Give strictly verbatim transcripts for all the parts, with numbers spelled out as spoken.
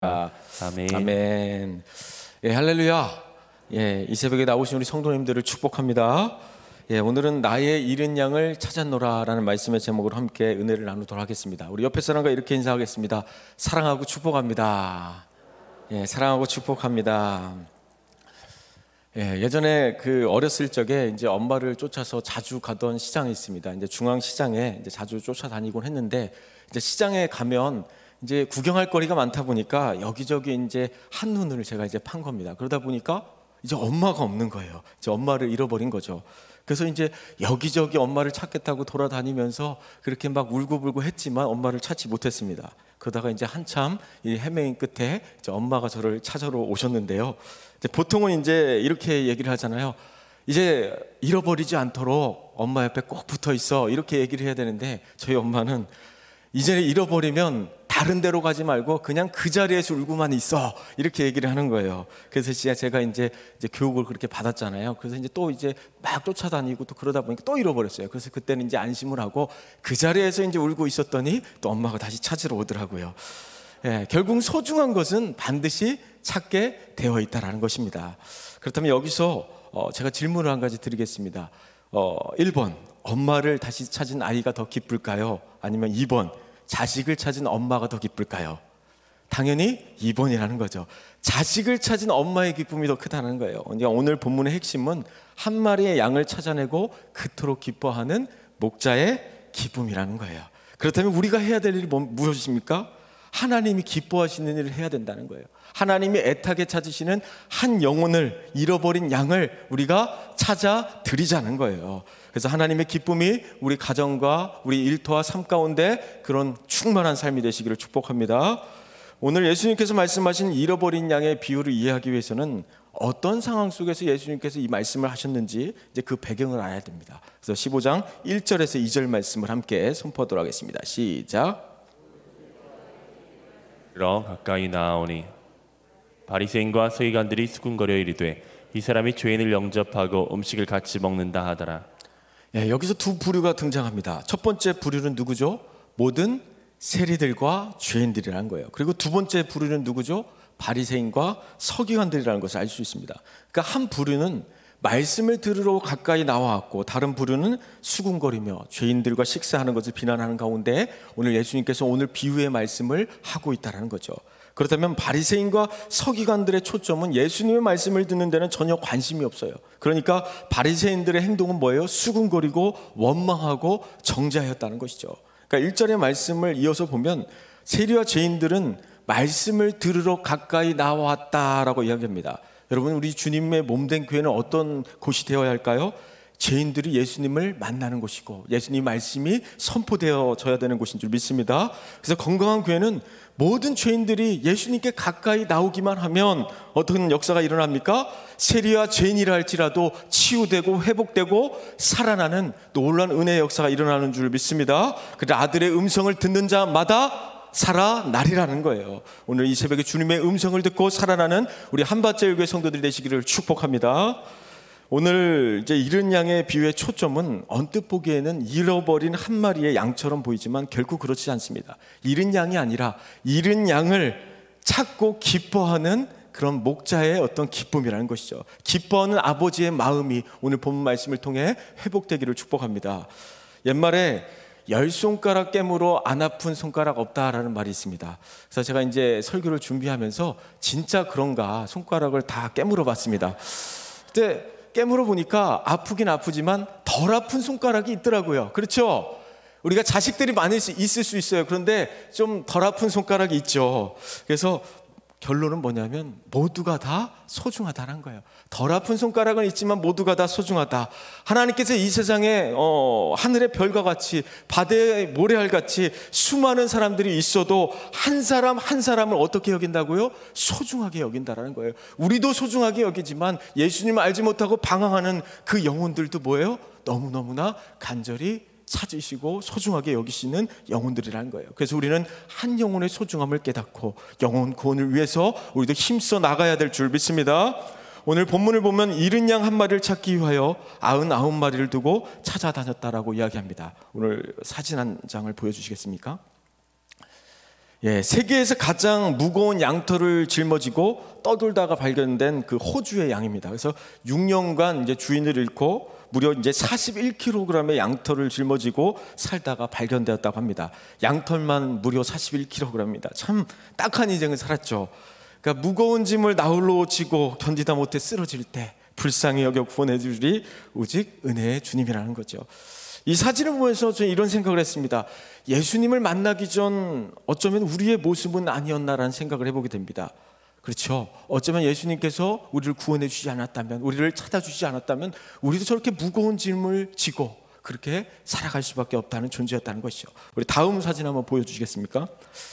아, 아멘. 아멘. 예, 할렐루야. 예, 이 새벽에 나오신 우리 성도님들을 축복합니다. 예, 오늘은 나의 잃은 양을 찾았노라라는 말씀의 제목으로 함께 은혜를 나누도록 하겠습니다. 우리 옆에 사람과 이렇게 인사하겠습니다. 사랑하고 축복합니다. 예, 사랑하고 축복합니다. 예, 예전에 그 어렸을 적에 이제 엄마를 쫓아서 자주 가던 시장이 있습니다. 이제 중앙시장에 이제 자주 쫓아다니곤 했는데, 이제 시장에 가면 이제 구경할 거리가 많다 보니까 여기저기 이제 한눈을 제가 이제 판 겁니다. 그러다 보니까 이제 엄마가 없는 거예요. 이제 엄마를 잃어버린 거죠. 그래서 이제 여기저기 엄마를 찾겠다고 돌아다니면서 그렇게 막 울고불고 했지만 엄마를 찾지 못했습니다. 그러다가 이제 한참 이 헤매인 끝에 이제 엄마가 저를 찾아러 오셨는데요. 이제 보통은 이제 이렇게 얘기를 하잖아요. 이제 잃어버리지 않도록 엄마 옆에 꼭 붙어 있어, 이렇게 얘기를 해야 되는데, 저희 엄마는 이제 잃어버리면 다른 데로 가지 말고 그냥 그 자리에서 울고만 있어, 이렇게 얘기를 하는 거예요. 그래서 진짜 제가 이제, 이제 교육을 그렇게 받았잖아요. 그래서 이제 또 이제 막 쫓아다니고 또 그러다 보니까 또 잃어버렸어요. 그래서 그때는 이제 안심을 하고 그 자리에서 이제 울고 있었더니 또 엄마가 다시 찾으러 오더라고요. 예, 결국 소중한 것은 반드시 찾게 되어 있다라는 것입니다. 그렇다면 여기서 어, 제가 질문을 한 가지 드리겠습니다. 어, 일 번, 엄마를 다시 찾은 아이가 더 기쁠까요? 아니면 이 번, 자식을 찾은 엄마가 더 기쁠까요? 당연히 이 번이라는 거죠. 자식을 찾은 엄마의 기쁨이 더 크다는 거예요. 오늘 본문의 핵심은 한 마리의 양을 찾아내고 그토록 기뻐하는 목자의 기쁨이라는 거예요. 그렇다면 우리가 해야 될 일이 무엇입니까? 하나님이 기뻐하시는 일을 해야 된다는 거예요. 하나님이 애타게 찾으시는 한 영혼을, 잃어버린 양을 우리가 찾아 드리자는 거예요. 그래서 하나님의 기쁨이 우리 가정과 우리 일터와 삶 가운데 그런 충만한 삶이 되시기를 축복합니다. 오늘 예수님께서 말씀하신 잃어버린 양의 비유를 이해하기 위해서는 어떤 상황 속에서 예수님께서 이 말씀을 하셨는지 이제 그 배경을 알아야 됩니다. 그래서 십오 장 일 절에서 이 절 말씀을 함께 선포하도록 하겠습니다. 시작. 그러 가까이 나아오니 바리새인과 서기관들이 수군거려 이르되 이 사람이 죄인을 영접하고 음식을 같이 먹는다 하더라. 예, 여기서 두 부류가 등장합니다. 첫 번째 부류는 누구죠? 모든 세리들과 죄인들이라는 거예요. 그리고 두 번째 부류는 누구죠? 바리새인과 서기관들이라는 것을 알 수 있습니다. 그러니까 한 부류는 말씀을 들으러 가까이 나와왔고, 다른 부류는 수군거리며 죄인들과 식사하는 것을 비난하는 가운데 오늘 예수님께서 오늘 비유의 말씀을 하고 있다는 거죠. 그렇다면 바리새인과 서기관들의 초점은 예수님의 말씀을 듣는 데는 전혀 관심이 없어요. 그러니까 바리새인들의 행동은 뭐예요? 수군거리고 원망하고 정죄하였다는 것이죠. 그러니까 일 절의 말씀을 이어서 보면 세리와 죄인들은 말씀을 들으러 가까이 나왔다라고 이야기합니다. 여러분, 우리 주님의 몸된 교회는 어떤 곳이 되어야 할까요? 죄인들이 예수님을 만나는 곳이고 예수님 말씀이 선포되어져야 되는 곳인 줄 믿습니다. 그래서 건강한 교회는 모든 죄인들이 예수님께 가까이 나오기만 하면 어떤 역사가 일어납니까? 세리와 죄인이라 할지라도 치유되고 회복되고 살아나는 놀라운 은혜의 역사가 일어나는 줄 믿습니다. 그래서 아들의 음성을 듣는 자마다 살아나리라는 거예요. 오늘 이 새벽에 주님의 음성을 듣고 살아나는 우리 한밭제일교회 성도들이 되시기를 축복합니다. 오늘 이제 잃은 양의 비유의 초점은 언뜻 보기에는 잃어버린 한 마리의 양처럼 보이지만 결국 그렇지 않습니다. 잃은 양이 아니라 잃은 양을 찾고 기뻐하는 그런 목자의 어떤 기쁨이라는 것이죠. 기뻐하는 아버지의 마음이 오늘 본문 말씀을 통해 회복되기를 축복합니다. 옛말에 열 손가락 깨물어 안 아픈 손가락 없다라는 말이 있습니다. 그래서 제가 이제 설교를 준비하면서 진짜 그런가 손가락을 다 깨물어 봤습니다. 그때 깨물어 보니까 아프긴 아프지만 덜 아픈 손가락이 있더라고요. 그렇죠? 우리가 자식들이 많이 있을 수 있어요. 그런데 좀 덜 아픈 손가락이 있죠. 그래서 결론은 뭐냐면 모두가 다 소중하다는 거예요. 덜 아픈 손가락은 있지만 모두가 다 소중하다. 하나님께서 이 세상에 어, 하늘의 별과 같이 바다의 모래알같이 수많은 사람들이 있어도 한 사람 한 사람을 어떻게 여긴다고요? 소중하게 여긴다라는 거예요. 우리도 소중하게 여기지만 예수님을 알지 못하고 방황하는 그 영혼들도 뭐예요? 너무너무나 간절히 찾으시고 소중하게 여기시는 영혼들이라는 거예요. 그래서 우리는 한 영혼의 소중함을 깨닫고 영혼 구원을 위해서 우리도 힘써 나가야 될 줄 믿습니다. 오늘 본문을 보면 잃은 양 한 마리를 찾기 위하여 아흔아홉 마리를 두고 찾아다녔다라고 이야기합니다. 오늘 사진 한 장을 보여주시겠습니까? 예, 세계에서 가장 무거운 양털을 짊어지고 떠돌다가 발견된 그 호주의 양입니다. 그래서 육 년간 이제 주인을 잃고 무려 이제 사십일 킬로그램의 양털을 짊어지고 살다가 발견되었다고 합니다. 양털만 무려 사십일 킬로그램입니다. 참 딱한 인생을 살았죠. 그러니까 무거운 짐을 나홀로 지고 견디다 못해 쓰러질 때 불쌍히 여겨 구원해 주리 오직 은혜의 주님이라는 거죠. 이 사진을 보면서 저는 이런 생각을 했습니다. 예수님을 만나기 전 어쩌면 우리의 모습은 아니었나라는 생각을 해보게 됩니다. 그렇죠. 어쩌면 예수님께서 우리를 구원해 주지 않았다면, 우리를 찾아주지 않았다면 우리도 저렇게 무거운 짐을 지고 그렇게 살아갈 수밖에 없다는 존재였다는 것이죠. 우리 다음 사진 한번 보여주시겠습니까?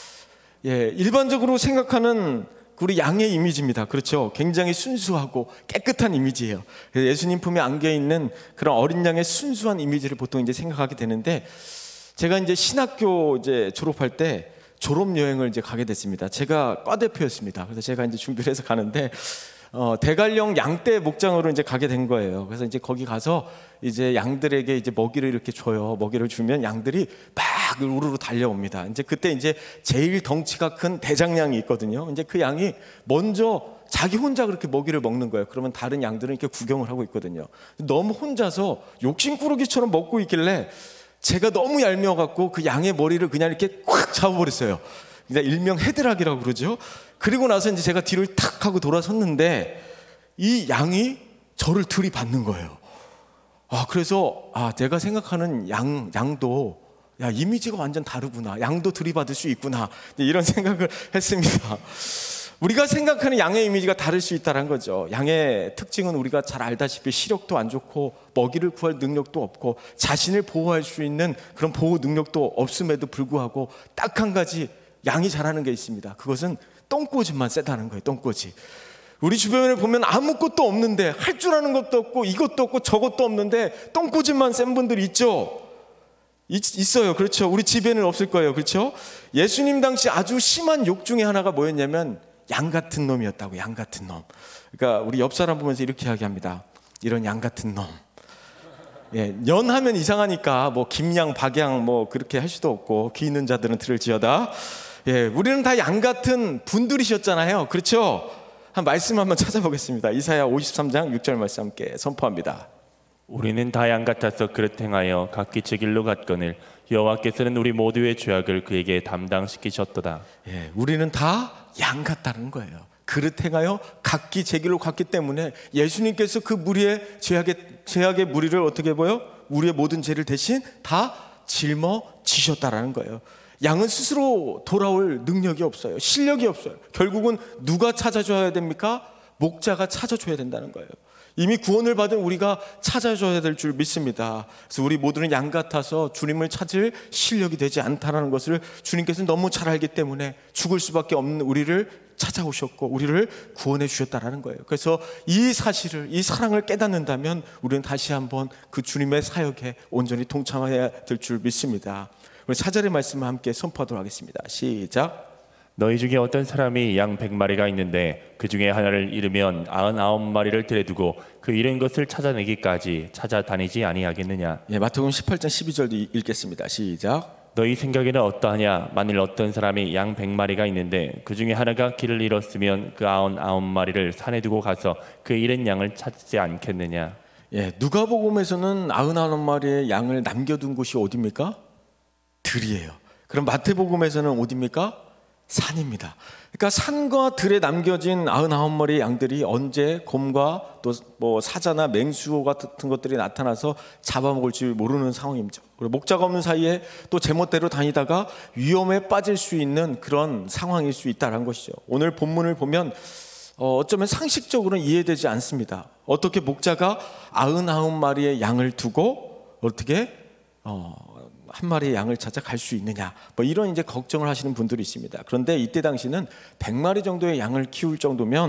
예, 일반적으로 생각하는 우리 양의 이미지입니다. 그렇죠. 굉장히 순수하고 깨끗한 이미지예요. 예수님 품에 안겨 있는 그런 어린 양의 순수한 이미지를 보통 이제 생각하게 되는데, 제가 이제 신학교 이제 졸업할 때 졸업 여행을 이제 가게 됐습니다. 제가 과 대표였습니다. 그래서 제가 이제 준비를 해서 가는데 어, 대관령 양떼 목장으로 이제 가게 된 거예요. 그래서 이제 거기 가서 이제 양들에게 이제 먹이를 이렇게 줘요. 먹이를 주면 양들이 막 우르르 달려옵니다. 이제 그때 이제 제일 덩치가 큰 대장양이 있거든요. 이제 그 양이 먼저 자기 혼자 그렇게 먹이를 먹는 거예요. 그러면 다른 양들은 이렇게 구경을 하고 있거든요. 너무 혼자서 욕심꾸러기처럼 먹고 있길래 제가 너무 얄미워갖고 그 양의 머리를 그냥 이렇게 꽉 잡아버렸어요. 그냥 일명 헤드락이라고 그러죠. 그리고 나서 이제 제가 뒤를 탁 하고 돌아섰는데 이 양이 저를 들이받는 거예요. 아, 그래서 아, 내가 생각하는 양, 양도 야, 이미지가 완전 다르구나. 양도 들이받을 수 있구나. 이런 생각을 했습니다. 우리가 생각하는 양의 이미지가 다를 수 있다는 거죠. 양의 특징은 우리가 잘 알다시피 시력도 안 좋고 먹이를 구할 능력도 없고 자신을 보호할 수 있는 그런 보호 능력도 없음에도 불구하고 딱 한 가지 양이 잘하는 게 있습니다. 그것은 똥꼬집만 세다는 거예요. 똥꼬집. 우리 주변에 보면 아무것도 없는데, 할 줄 아는 것도 없고 이것도 없고 저것도 없는데 똥꼬집만 센 분들 있죠. 있, 있어요. 그렇죠. 우리 집에는 없을 거예요. 그렇죠. 예수님 당시 아주 심한 욕 중에 하나가 뭐였냐면 양 같은 놈이었다고. 양 같은 놈. 그러니까 우리 옆 사람 보면서 이렇게 이야기합니다. 이런 양 같은 놈. 예, 연하면 이상하니까 뭐 김양, 박양 뭐 그렇게 할 수도 없고 귀 있는 자들은 들을지어다. 예, 우리는 다 양 같은 분들이셨잖아요. 그렇죠? 한 말씀 한번 찾아보겠습니다. 이사야 오십삼 장 육 절 말씀 함께 선포합니다. 우리는 다 양 같아서 그릇 행하여 각기 제 길로 갔거늘 여호와께서는 우리 모두의 죄악을 그에게 담당시키셨도다. 예, 우리는 다 양 같다는 거예요. 그릇 행하여 각기 제 길로 갔기 때문에 예수님께서 그 무리의 죄악의, 죄악의 무리를 어떻게 보여? 우리의 모든 죄를 대신 다 짊어지셨다라는 거예요. 양은 스스로 돌아올 능력이 없어요. 실력이 없어요. 결국은 누가 찾아줘야 됩니까? 목자가 찾아줘야 된다는 거예요. 이미 구원을 받은 우리가 찾아줘야 될 줄 믿습니다. 그래서 우리 모두는 양 같아서 주님을 찾을 실력이 되지 않다는 것을 주님께서는 너무 잘 알기 때문에 죽을 수밖에 없는 우리를 찾아오셨고 우리를 구원해 주셨다는 거예요. 그래서 이 사실을, 이 사랑을 깨닫는다면 우리는 다시 한번 그 주님의 사역에 온전히 동참해야 될 줄 믿습니다. 우리 사 절의 말씀을 함께 선포하도록 하겠습니다. 시작. 너희 중에 어떤 사람이 양 백 마리가 있는데 그 중에 하나를 잃으면 아흔아홉 마리를 데려두고 그 잃은 것을 찾아내기까지 찾아다니지 아니하겠느냐. 예, 마태복음 십팔 장 십이 절도 읽겠습니다. 시작. 너희 생각에는 어떠하냐. 만일 어떤 사람이 양 백 마리가 있는데 그 중에 하나가 길을 잃었으면 그 아흔아홉 마리를 산에 두고 가서 그 잃은 양을 찾지 않겠느냐. 예, 누가복음에서는 아흔아홉 마리의 양을 남겨둔 곳이 어디입니까? 들이에요. 그럼 마태복음에서는 어디입니까? 산입니다. 그러니까 산과 들에 남겨진 아흔아홉 마리의 양들이 언제 곰과 또 뭐 사자나 맹수 같은 것들이 나타나서 잡아먹을지 모르는 상황이죠. 그리고 목자가 없는 사이에 또 제멋대로 다니다가 위험에 빠질 수 있는 그런 상황일 수 있다는 것이죠. 오늘 본문을 보면 어, 어쩌면 상식적으로는 이해되지 않습니다. 어떻게 목자가 아흔아홉 마리의 양을 두고 어떻게 어, 한 마리의 양을 찾아 갈 수 있느냐, 뭐 이런 이제 걱정을 하시는 분들이 있습니다. 그런데 이때 당시는 백 마리 정도의 양을 키울 정도면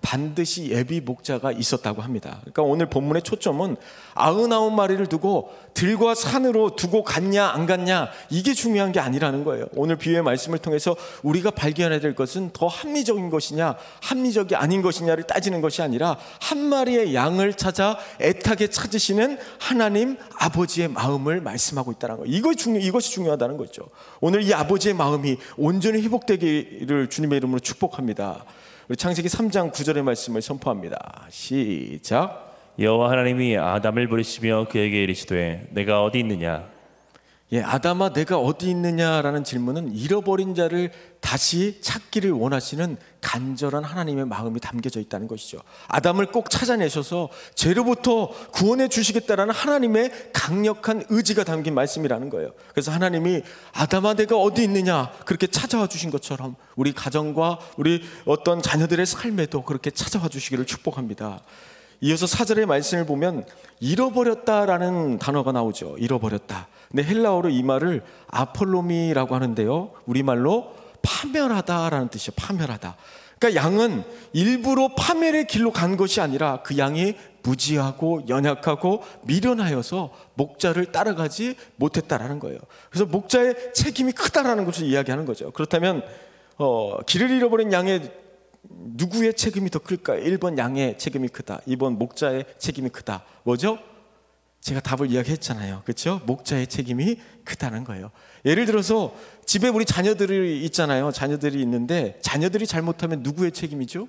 반드시 예비 목자가 있었다고 합니다. 그러니까 오늘 본문의 초점은 아흔아홉 마리를 두고 들과 산으로 두고 갔냐 안 갔냐 이게 중요한 게 아니라는 거예요. 오늘 비유의 말씀을 통해서 우리가 발견해야 될 것은 더 합리적인 것이냐 합리적이 아닌 것이냐를 따지는 것이 아니라 한 마리의 양을 찾아 애타게 찾으시는 하나님 아버지의 마음을 말씀하고 있다는 거예요. 이것이, 중요, 이것이 중요하다는 거죠. 오늘 이 아버지의 마음이 온전히 회복되기를 주님의 이름으로 축복합니다. 우리 창세기 삼 장 구 절의 말씀을 선포합니다. 시작. 여호와 하나님이 아담을 부르시며 그에게 이르시되 내가 어디 있느냐. 예, 아담아 내가 어디 있느냐라는 질문은 잃어버린 자를 다시 찾기를 원하시는 간절한 하나님의 마음이 담겨져 있다는 것이죠. 아담을 꼭 찾아내셔서 죄로부터 구원해 주시겠다라는 하나님의 강력한 의지가 담긴 말씀이라는 거예요. 그래서 하나님이 아담아 내가 어디 있느냐 그렇게 찾아와 주신 것처럼 우리 가정과 우리 어떤 자녀들의 삶에도 그렇게 찾아와 주시기를 축복합니다. 이어서 사 절의 말씀을 보면 잃어버렸다라는 단어가 나오죠. 잃어버렸다. 근데 헬라어로 이 말을 아폴로미라고 하는데요, 우리말로 파멸하다라는 뜻이에요. 파멸하다. 그러니까 양은 일부러 파멸의 길로 간 것이 아니라 그 양이 무지하고 연약하고 미련하여서 목자를 따라가지 못했다라는 거예요. 그래서 목자의 책임이 크다라는 것을 이야기하는 거죠. 그렇다면 어, 길을 잃어버린 양의 누구의 책임이 더 클까요? 일 번 양의 책임이 크다, 이 번 목자의 책임이 크다. 뭐죠? 제가 답을 이야기했잖아요. 그렇죠? 목자의 책임이 크다는 거예요. 예를 들어서 집에 우리 자녀들이 있잖아요. 자녀들이 있는데 자녀들이 잘못하면 누구의 책임이죠?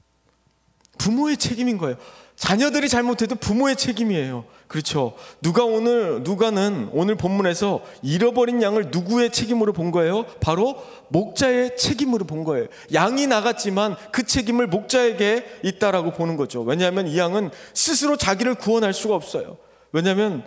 부모의 책임인 거예요. 자녀들이 잘못해도 부모의 책임이에요. 그렇죠? 누가 오늘 누가는 오늘 본문에서 잃어버린 양을 누구의 책임으로 본 거예요? 바로 목자의 책임으로 본 거예요. 양이 나갔지만 그 책임을 목자에게 있다라고 보는 거죠. 왜냐하면 이 양은 스스로 자기를 구원할 수가 없어요. 왜냐하면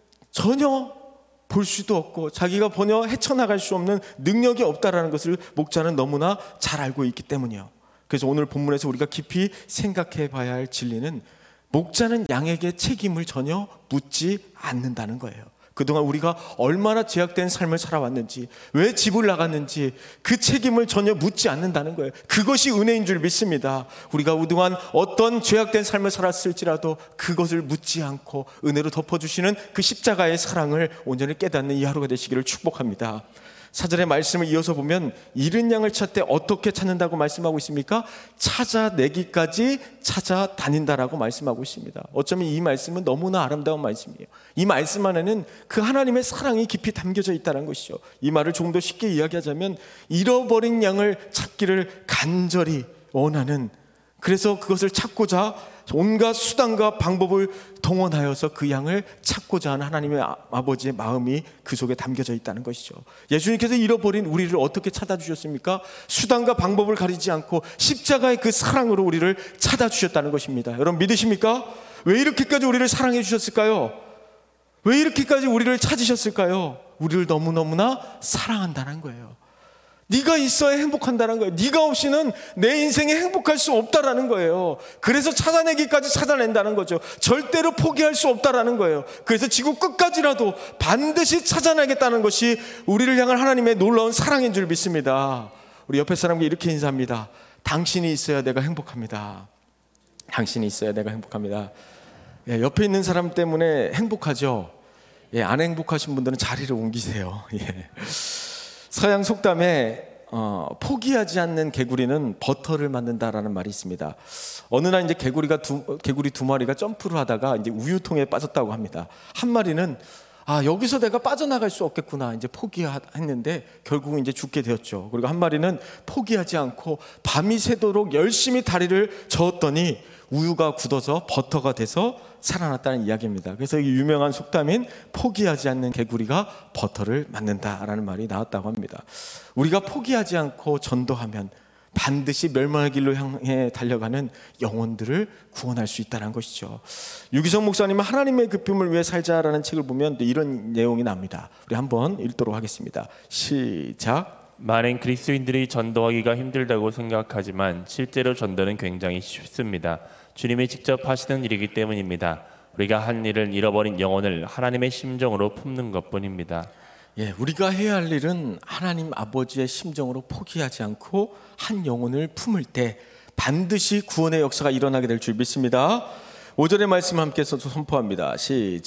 전혀 볼 수도 없고 자기가 전혀 헤쳐나갈 수 없는 능력이 없다라는 것을 목자는 너무나 잘 알고 있기 때문이에요. 그래서 오늘 본문에서 우리가 깊이 생각해 봐야 할 진리는 목자는 양에게 책임을 전혀 묻지 않는다는 거예요. 그동안 우리가 얼마나 죄악된 삶을 살아왔는지, 왜 집을 나갔는지 그 책임을 전혀 묻지 않는다는 거예요. 그것이 은혜인 줄 믿습니다. 우리가 그동안 어떤 죄악된 삶을 살았을지라도 그것을 묻지 않고 은혜로 덮어주시는 그 십자가의 사랑을 온전히 깨닫는 이 하루가 되시기를 축복합니다. 사 절의 말씀을 이어서 보면 잃은 양을 찾되 어떻게 찾는다고 말씀하고 있습니까? 찾아내기까지 찾아다닌다라고 말씀하고 있습니다. 어쩌면 이 말씀은 너무나 아름다운 말씀이에요. 이 말씀 안에는 그 하나님의 사랑이 깊이 담겨져 있다는 것이죠. 이 말을 조금 더 쉽게 이야기하자면 잃어버린 양을 찾기를 간절히 원하는, 그래서 그것을 찾고자 온갖 수단과 방법을 동원하여서 그 양을 찾고자 하는 하나님의 아버지의 마음이 그 속에 담겨져 있다는 것이죠. 예수님께서 잃어버린 우리를 어떻게 찾아주셨습니까? 수단과 방법을 가리지 않고 십자가의 그 사랑으로 우리를 찾아주셨다는 것입니다. 여러분 믿으십니까? 왜 이렇게까지 우리를 사랑해 주셨을까요? 왜 이렇게까지 우리를 찾으셨을까요? 우리를 너무너무나 사랑한다는 거예요. 네가 있어야 행복한다는 거예요. 네가 없이는 내 인생에 행복할 수 없다라는 거예요. 그래서 찾아내기까지 찾아낸다는 거죠. 절대로 포기할 수 없다라는 거예요. 그래서 지구 끝까지라도 반드시 찾아내겠다는 것이 우리를 향한 하나님의 놀라운 사랑인 줄 믿습니다. 우리 옆에 사람과 이렇게 인사합니다. 당신이 있어야 내가 행복합니다. 당신이 있어야 내가 행복합니다. 예, 옆에 있는 사람 때문에 행복하죠. 예, 안 행복하신 분들은 자리를 옮기세요. 예. 서양 속담에 어, 포기하지 않는 개구리는 버터를 만든다라는 말이 있습니다. 어느 날 이제 개구리가 두, 개구리 두 마리가 점프를 하다가 이제 우유통에 빠졌다고 합니다. 한 마리는 아 여기서 내가 빠져나갈 수 없겠구나 이제 포기했는데 결국은 이제 죽게 되었죠. 그리고 한 마리는 포기하지 않고 밤이 새도록 열심히 다리를 저었더니 우유가 굳어서 버터가 돼서 살아났다는 이야기입니다. 그래서 이 유명한 속담인 포기하지 않는 개구리가 버터를 만든다라는 말이 나왔다고 합니다. 우리가 포기하지 않고 전도하면 반드시 멸망의 길로 향해 달려가는 영혼들을 구원할 수 있다는 것이죠. 유기성 목사님은 하나님의 급품을 위해 살자라는 책을 보면 이런 내용이 납니다. 우리 한번 읽도록 하겠습니다. 시작. 많은 그리스도인들이 전도하기가 힘들다고 생각하지만 실제로 전도는 굉장히 쉽습니다. 주님이 직접 하시는 일이기 때문입니다. 우리가 한 일을 잃어버린 영혼을 하나님의 심정으로 품는 것뿐입니다. 예, 우리가 해야 할 일은 하나님 아버지의 심정으로 포기하지 않고 한 영혼을 품을 때 반드시 구원의 역사가 일어나게 될 줄 믿습니다. 오 절의 말씀 함께 써서 선포합니다.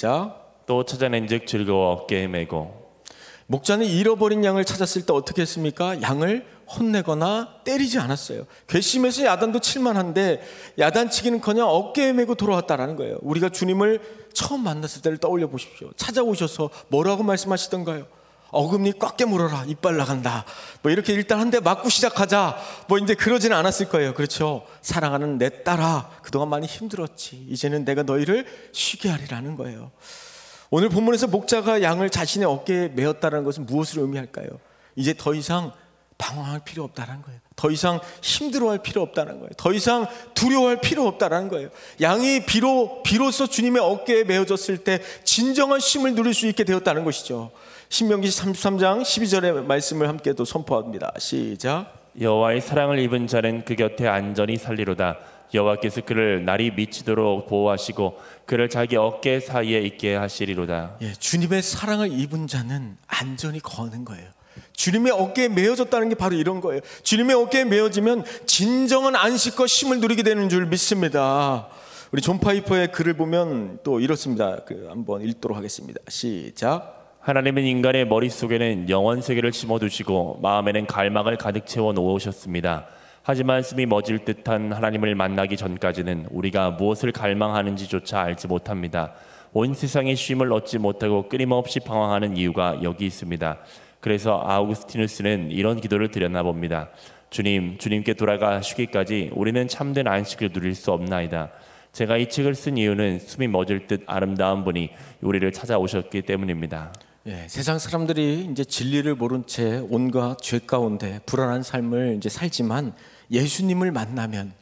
시작. 또 찾아낸즉 즐거워 어깨에 메고. 목자는 잃어버린 양을 찾았을 때 어떻게 했습니까? 양을 혼내거나 때리지 않았어요. 괘씸해서 야단도 칠만한데 야단치기는커녕 어깨에 메고 돌아왔다라는 거예요. 우리가 주님을 처음 만났을 때를 떠올려 보십시오. 찾아오셔서 뭐라고 말씀하시던가요? 어금니 꽉 깨물어라, 이빨 나간다, 뭐 이렇게 일단 한 대 맞고 시작하자, 뭐 이제 그러지는 않았을 거예요. 그렇죠? 사랑하는 내 딸아, 그동안 많이 힘들었지, 이제는 내가 너희를 쉬게 하리라는 거예요. 오늘 본문에서 목자가 양을 자신의 어깨에 메었다는 것은 무엇을 의미할까요? 이제 더 이상 방황할 필요 없다는 거예요. 더 이상 힘들어할 필요 없다는 거예요. 더 이상 두려워할 필요 없다는 거예요. 양이 비로, 비로소 주님의 어깨에 메어졌을 때 진정한 쉼을 누릴 수 있게 되었다는 것이죠. 신명기 삼십삼 장 십이 절의 말씀을 함께 또 선포합니다. 시작. 여호와의 사랑을 입은 자는 그 곁에 안전히 살리로다. 여호와께서 그를 날이 미치도록 보호하시고 그를 자기 어깨 사이에 있게 하시리로다. 예, 주님의 사랑을 입은 자는 안전히 거는 거예요. 주님의 어깨에 메어졌다는 게 바로 이런 거예요. 주님의 어깨에 메어지면 진정한 안식과 쉼을 누리게 되는 줄 믿습니다. 우리 존 파이퍼의 글을 보면 또 이렇습니다. 그 한번 읽도록 하겠습니다. 시작. 하나님은 인간의 머릿속에는 영원 세계를 심어두시고 마음에는 갈망을 가득 채워 놓으셨습니다. 하지만 숨이 멎을 듯한 하나님을 만나기 전까지는 우리가 무엇을 갈망하는지조차 알지 못합니다. 온 세상의 쉼을 얻지 못하고 끊임없이 방황하는 이유가 여기 있습니다. 그래서 아우구스티누스는 이런 기도를 드렸나 봅니다. 주님, 주님께 돌아가시기까지 우리는 참된 안식을 누릴 수 없나이다. 제가 이 책을 쓴 이유는 숨이 멎을 듯 아름다운 분이 우리를 찾아오셨기 때문입니다. 예, 세상 사람들이 이제 진리를 모른 채 온갖 죄 가운데 불안한 삶을 이제 살지만 예수님을 만나면,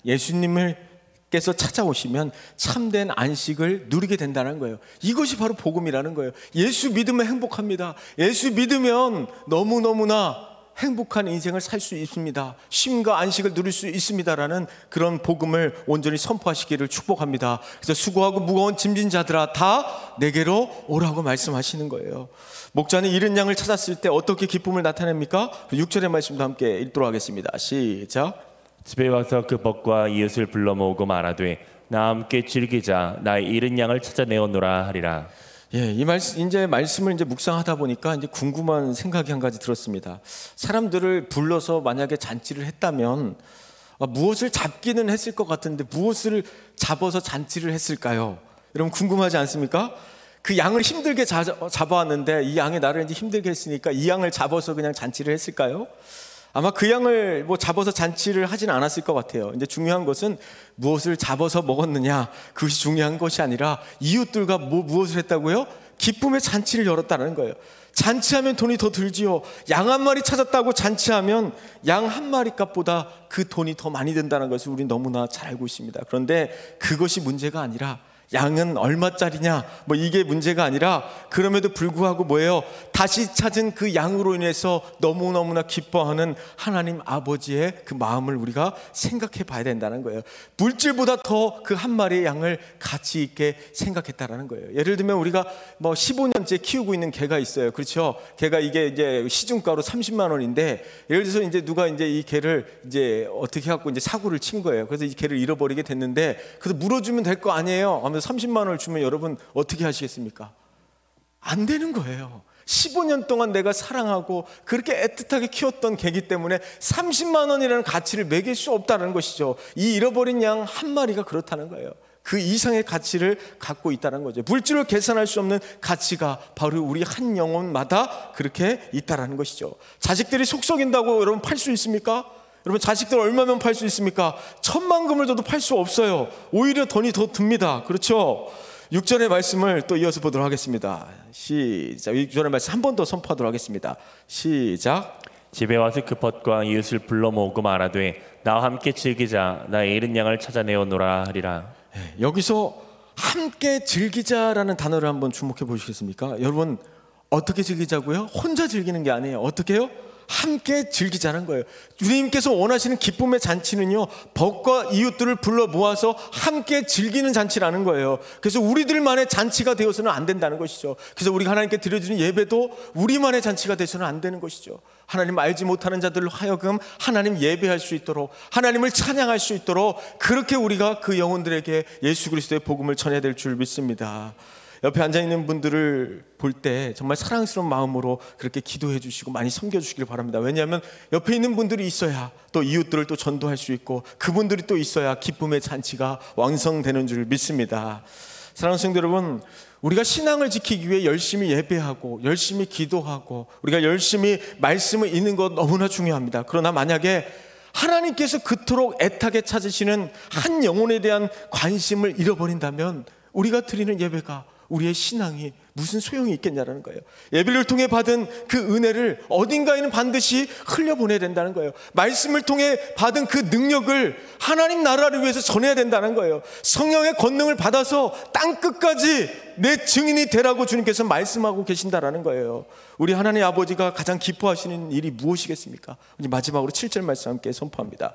예수님을께서 찾아오시면 참된 안식을 누리게 된다는 거예요. 이것이 바로 복음이라는 거예요. 예수 믿으면 행복합니다. 예수 믿으면 너무너무나 행복한 인생을 살 수 있습니다. 쉼과 안식을 누릴 수 있습니다라는 그런 복음을 온전히 선포하시기를 축복합니다. 그래서 수고하고 무거운 짐진 자들아 다 내게로 오라고 말씀하시는 거예요. 목자는 잃은 양을 찾았을 때 어떻게 기쁨을 나타냅니까? 육 절의 말씀도 함께 읽도록 하겠습니다. 시작. 집에 와서 그 벗과 이웃을 불러 모으고 말하되 나와 함께 즐기자. 나의 잃은 양을 찾아내었노라 하리라. 예, 이 말씀 이제 말씀을 이제 묵상하다 보니까 이제 궁금한 생각이 한 가지 들었습니다. 사람들을 불러서 만약에 잔치를 했다면 아, 무엇을 잡기는 했을 것 같은데 무엇을 잡아서 잔치를 했을까요? 여러분 궁금하지 않습니까? 그 양을 힘들게 자, 잡아왔는데 이 양이 나를 이제 힘들게 했으니까 이 양을 잡아서 그냥 잔치를 했을까요? 아마 그 양을 뭐 잡아서 잔치를 하진 않았을 것 같아요. 이제 중요한 것은 무엇을 잡아서 먹었느냐, 그것이 중요한 것이 아니라 이웃들과 뭐, 무엇을 했다고요? 기쁨의 잔치를 열었다는 거예요. 잔치하면 돈이 더 들지요. 양 한 마리 찾았다고 잔치하면 양 한 마리 값보다 그 돈이 더 많이 든다는 것을 우리는 너무나 잘 알고 있습니다. 그런데 그것이 문제가 아니라 양은 얼마짜리냐, 뭐 이게 문제가 아니라 그럼에도 불구하고 뭐예요? 다시 찾은 그 양으로 인해서 너무너무나 기뻐하는 하나님 아버지의 그 마음을 우리가 생각해 봐야 된다는 거예요. 물질보다 더 그 한 마리의 양을 가치 있게 생각했다라는 거예요. 예를 들면 우리가 뭐 십오 년째 키우고 있는 개가 있어요. 그렇죠? 개가 이게 이제 시중가로 삼십만 원인데 예를 들어서 이제 누가 이제 이 개를 이제 어떻게 갖고 이제 사고를 친 거예요. 그래서 이 개를 잃어버리게 됐는데 그래서 물어주면 될 거 아니에요. 삼십만 원을 주면 여러분 어떻게 하시겠습니까? 안 되는 거예요. 십오 년 동안 내가 사랑하고 그렇게 애틋하게 키웠던 개기 때문에 삼십만 원이라는 가치를 매길 수 없다는 것이죠. 이 잃어버린 양 한 마리가 그렇다는 거예요. 그 이상의 가치를 갖고 있다는 거죠. 물질로 계산할 수 없는 가치가 바로 우리 한 영혼마다 그렇게 있다는 것이죠. 자식들이 속 썩인다고 여러분 팔 수 있습니까? 여러분 자식들 얼마면 팔 수 있습니까? 천만금을 줘도 팔 수 없어요. 오히려 돈이 더 듭니다. 그렇죠? 육 절의 말씀을 또 이어서 보도록 하겠습니다. 시작. 육 절의 말씀 한 번 더 선포하도록 하겠습니다. 시작. 집에 와서 그 벗과 이웃을 불러 모으고 말하되 나와 함께 즐기자. 나의 잃은 양을 찾아내었노라 하리라. 네, 여기서 함께 즐기자라는 단어를 한번 주목해 보시겠습니까? 여러분 어떻게 즐기자고요? 혼자 즐기는 게 아니에요. 어떻게 해요? 함께 즐기자는 거예요. 주님께서 원하시는 기쁨의 잔치는요, 벗과 이웃들을 불러 모아서 함께 즐기는 잔치라는 거예요. 그래서 우리들만의 잔치가 되어서는 안 된다는 것이죠. 그래서 우리가 하나님께 드려주는 예배도 우리만의 잔치가 되어서는 안 되는 것이죠. 하나님 알지 못하는 자들로 하여금 하나님 예배할 수 있도록, 하나님을 찬양할 수 있도록 그렇게 우리가 그 영혼들에게 예수 그리스도의 복음을 전해야 될 줄 믿습니다. 옆에 앉아있는 분들을 볼 때 정말 사랑스러운 마음으로 그렇게 기도해 주시고 많이 섬겨주시길 바랍니다. 왜냐하면 옆에 있는 분들이 있어야 또 이웃들을 또 전도할 수 있고, 그분들이 또 있어야 기쁨의 잔치가 완성되는 줄 믿습니다. 사랑하는 성도 여러분, 우리가 신앙을 지키기 위해 열심히 예배하고 열심히 기도하고 우리가 열심히 말씀을 읽는 것 너무나 중요합니다. 그러나 만약에 하나님께서 그토록 애타게 찾으시는 한 영혼에 대한 관심을 잃어버린다면 우리가 드리는 예배가, 우리의 신앙이 무슨 소용이 있겠냐라는 거예요. 예배를 통해 받은 그 은혜를 어딘가에는 반드시 흘려보내야 된다는 거예요. 말씀을 통해 받은 그 능력을 하나님 나라를 위해서 전해야 된다는 거예요. 성령의 권능을 받아서 땅끝까지 내 증인이 되라고 주님께서 말씀하고 계신다라는 거예요. 우리 하나님 아버지가 가장 기뻐하시는 일이 무엇이겠습니까? 이제 마지막으로 칠 절 말씀 함께 선포합니다.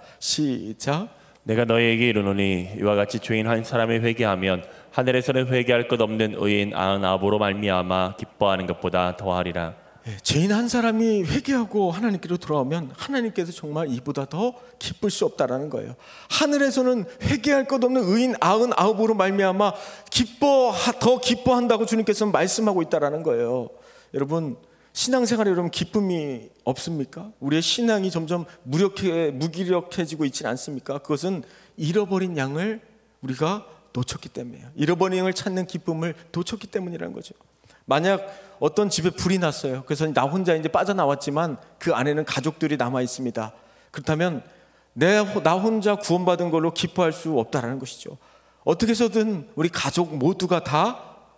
시작. 내가 너희에게 이르노니 이와 같이 죄인 한 사람이 회개하면 하늘에서는 회개할 것 없는 의인 아흔아홉으로 말미암아 기뻐하는 것보다 더하리라. 예, 죄인 한 사람이 회개하고 하나님께로 돌아오면 하나님께서 정말 이보다 더 기쁠 수 없다라는 거예요. 하늘에서는 회개할 것 없는 의인 아흔아홉으로 말미암아 기뻐 더 기뻐한다고 주님께서 말씀하고 있다라는 거예요. 여러분, 신앙생활에 여러분 기쁨이 없습니까? 우리의 신앙이 점점 무력해, 무기력해지고 있지는 않습니까? 그것은 잃어버린 양을 우리가 놓쳤기 때문이에요. 잃어버린 양을 찾는 기쁨을 놓쳤기 때문이라는 거죠. 만약 어떤 집에 불이 났어요. 그래서 나 혼자 이제 빠져나왔지만 그 안에는 가족들이 남아 있습니다. 그렇다면 내, 나 혼자 구원받은 걸로 기뻐할 수 없다라는 것이죠. 어떻게 해서든 우리 가족 모두가 다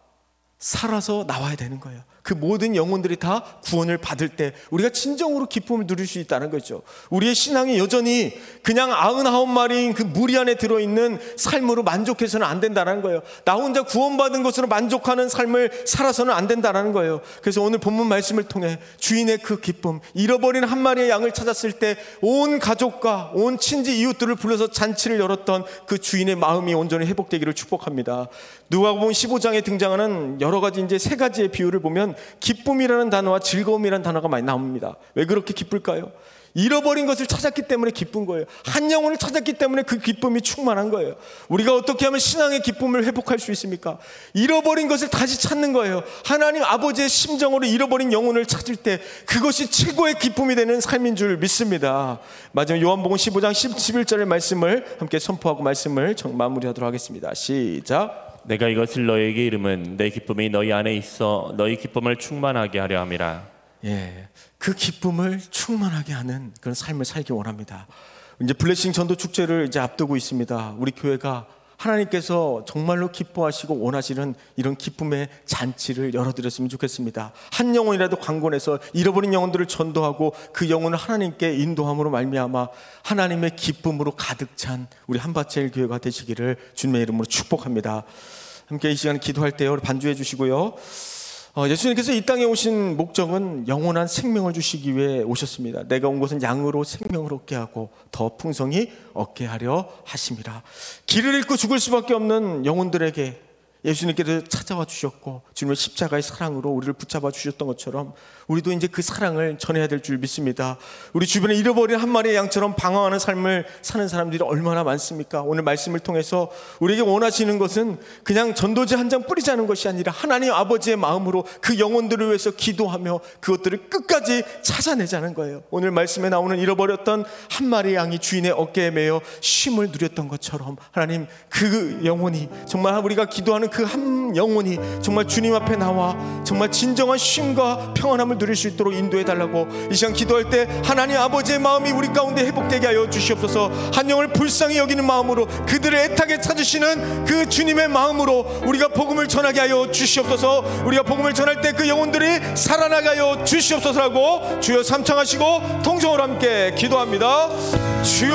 살아서 나와야 되는 거예요. 그 모든 영혼들이 다 구원을 받을 때 우리가 진정으로 기쁨을 누릴 수 있다는 거죠. 우리의 신앙이 여전히 그냥 아흔아홉 마리인 그 무리 안에 들어있는 삶으로 만족해서는 안 된다는 거예요. 나 혼자 구원받은 것으로 만족하는 삶을 살아서는 안 된다는 거예요. 그래서 오늘 본문 말씀을 통해 주인의 그 기쁨, 잃어버린 한 마리의 양을 찾았을 때 온 가족과 온 친지 이웃들을 불러서 잔치를 열었던 그 주인의 마음이 온전히 회복되기를 축복합니다. 누가복음 십오 장에 등장하는 여러 가지 이제 세 가지의 비유를 보면 기쁨이라는 단어와 즐거움이라는 단어가 많이 나옵니다. 왜 그렇게 기쁠까요? 잃어버린 것을 찾았기 때문에 기쁜 거예요. 한 영혼을 찾았기 때문에 그 기쁨이 충만한 거예요. 우리가 어떻게 하면 신앙의 기쁨을 회복할 수 있습니까? 잃어버린 것을 다시 찾는 거예요. 하나님 아버지의 심정으로 잃어버린 영혼을 찾을 때 그것이 최고의 기쁨이 되는 삶인 줄 믿습니다. 마지막 요한복음 십오 장 십일 절의 말씀을 함께 선포하고 말씀을 마무리하도록 하겠습니다. 시작. 내가 이것을 너희에게 이름은 내 기쁨이 너희 안에 있어 너희 기쁨을 충만하게 하려 함이라. 예, 그 기쁨을 충만하게 하는 그런 삶을 살기 원합니다. 이제 블레싱 전도 축제를 이제 앞두고 있습니다. 우리 교회가 하나님께서 정말로 기뻐하시고 원하시는 이런 기쁨의 잔치를 열어드렸으면 좋겠습니다. 한 영혼이라도 강권해서 잃어버린 영혼들을 전도하고 그 영혼을 하나님께 인도함으로 말미암아 하나님의 기쁨으로 가득 찬 우리 한밭제일 교회가 되시기를 주님의 이름으로 축복합니다. 함께 이 시간 기도할 때 반주해 주시고요. 어, 예수님께서 이 땅에 오신 목적은 영원한 생명을 주시기 위해 오셨습니다. 내가 온 것은 양으로 생명을 얻게 하고 더 풍성히 얻게 하려 하심이라. 길을 잃고 죽을 수밖에 없는 영혼들에게 예수님께서 찾아와 주셨고 주님의 십자가의 사랑으로 우리를 붙잡아 주셨던 것처럼 우리도 이제 그 사랑을 전해야 될 줄 믿습니다. 우리 주변에 잃어버린 한 마리의 양처럼 방황하는 삶을 사는 사람들이 얼마나 많습니까? 오늘 말씀을 통해서 우리에게 원하시는 것은 그냥 전도지 한 장 뿌리자는 것이 아니라 하나님 아버지의 마음으로 그 영혼들을 위해서 기도하며 그것들을 끝까지 찾아내자는 거예요. 오늘 말씀에 나오는 잃어버렸던 한 마리의 양이 주인의 어깨에 매여 쉼을 누렸던 것처럼 하나님 그 영혼이 정말 우리가 기도하는 그 한 영혼이 정말 주님 앞에 나와 정말 진정한 쉼과 평안함을 누릴 수 있도록 인도해 달라고 이 시간 기도할 때 하나님 아버지의 마음이 우리 가운데 회복되게 하여 주시옵소서. 한 영혼을 불쌍히 여기는 마음으로 그들을 애타게 찾으시는 그 주님의 마음으로 우리가 복음을 전하게 하여 주시옵소서. 우리가 복음을 전할 때 그 영혼들이 살아나게 하여 주시옵소서라고 주여 삼창하시고 통성으로 함께 기도합니다. 주여